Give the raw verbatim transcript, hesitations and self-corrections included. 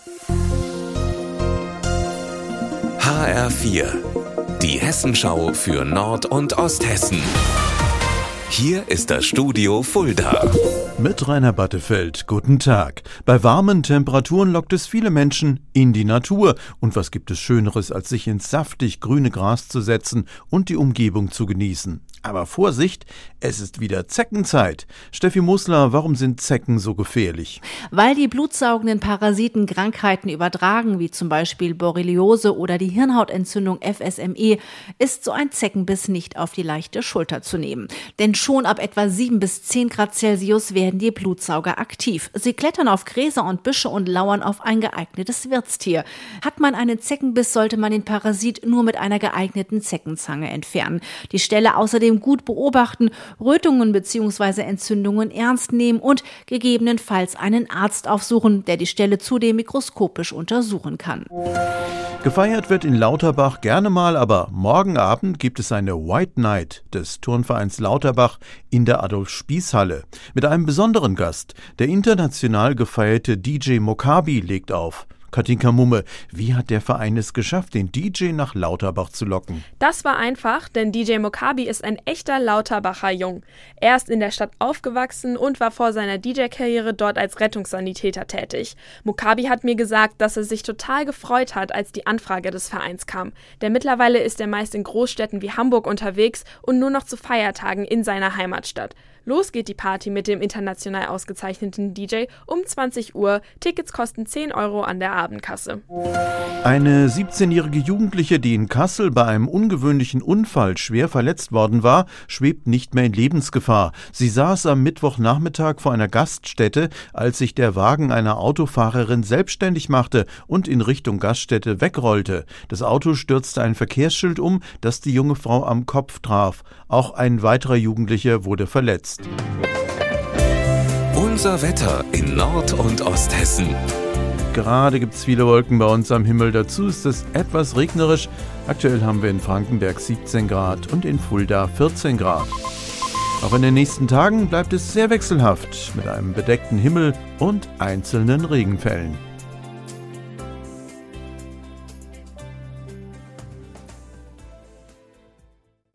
H R vier, die Hessenschau für Nord- und Osthessen. Hier ist das Studio Fulda. Mit Rainer Battefeld, guten Tag. Bei warmen Temperaturen lockt es viele Menschen in die Natur. Und was gibt es Schöneres, als sich ins saftig grüne Gras zu setzen und die Umgebung zu genießen? Aber Vorsicht, es ist wieder Zeckenzeit. Steffi Musler, warum sind Zecken so gefährlich? Weil die blutsaugenden Parasiten Krankheiten übertragen, wie zum Beispiel Borreliose oder die Hirnhautentzündung F S M E, ist so ein Zeckenbiss nicht auf die leichte Schulter zu nehmen. Denn schon ab etwa sieben bis zehn Grad Celsius werden die Blutsauger aktiv. Sie klettern auf Gräser und Büsche und lauern auf ein geeignetes Wirtstier. Hat man einen Zeckenbiss, sollte man den Parasit nur mit einer geeigneten Zeckenzange entfernen. Die Stelle außerdem gut beobachten, Rötungen bzw. Entzündungen ernst nehmen und gegebenenfalls einen Arzt aufsuchen, der die Stelle zudem mikroskopisch untersuchen kann. Gefeiert wird in Lauterbach gerne mal, aber morgen Abend gibt es eine White Night des Turnvereins Lauterbach in der Adolf-Spieß-Halle. Mit einem besonderen Gast. Der international gefeierte D J Mokabi legt auf. Katinka Mumme, wie hat der Verein es geschafft, den D J nach Lauterbach zu locken? Das war einfach, denn D J Mokabi ist ein echter Lauterbacher Jung. Er ist in der Stadt aufgewachsen und war vor seiner D J-Karriere dort als Rettungssanitäter tätig. Mokabi hat mir gesagt, dass er sich total gefreut hat, als die Anfrage des Vereins kam. Denn mittlerweile ist er meist in Großstädten wie Hamburg unterwegs und nur noch zu Feiertagen in seiner Heimatstadt. Los geht die Party mit dem international ausgezeichneten D J um zwanzig Uhr. Tickets kosten zehn Euro an der Abendkasse. Eine siebzehnjährige Jugendliche, die in Kassel bei einem ungewöhnlichen Unfall schwer verletzt worden war, schwebt nicht mehr in Lebensgefahr. Sie saß am Mittwochnachmittag vor einer Gaststätte, als sich der Wagen einer Autofahrerin selbstständig machte und in Richtung Gaststätte wegrollte. Das Auto stürzte ein Verkehrsschild um, das die junge Frau am Kopf traf. Auch ein weiterer Jugendlicher wurde verletzt. Unser Wetter in Nord- und Osthessen. Gerade gibt es viele Wolken bei uns am Himmel. Dazu ist es etwas regnerisch. Aktuell haben wir in Frankenberg siebzehn Grad und in Fulda vierzehn Grad. Auch in den nächsten Tagen bleibt es sehr wechselhaft mit einem bedeckten Himmel und einzelnen Regenfällen.